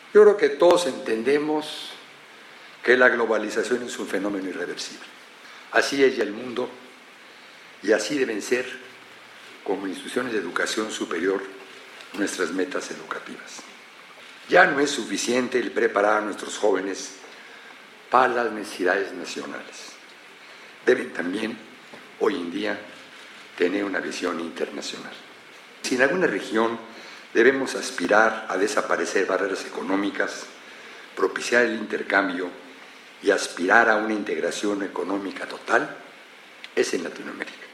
Yo creo que todos entendemos que la globalización es un fenómeno irreversible. Así es ya el mundo y así deben ser, como instituciones de educación superior, nuestras metas educativas. Ya no es suficiente el preparar a nuestros jóvenes para las necesidades nacionales. Deben también, hoy en día, tener una visión internacional. Si en alguna región debemos aspirar a desaparecer barreras económicas, propiciar el intercambio y aspirar a una integración económica total, es en Latinoamérica.